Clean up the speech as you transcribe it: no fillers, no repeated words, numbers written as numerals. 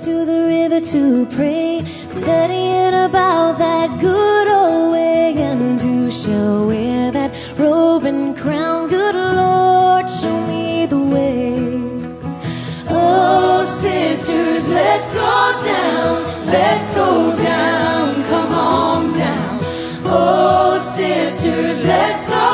to the river to pray, studying about that good old way, and who shall wear that robe and crown? Good Lord, show me the way. Oh, sisters, let's go down, let's go down, come on down. Oh, sisters, let's go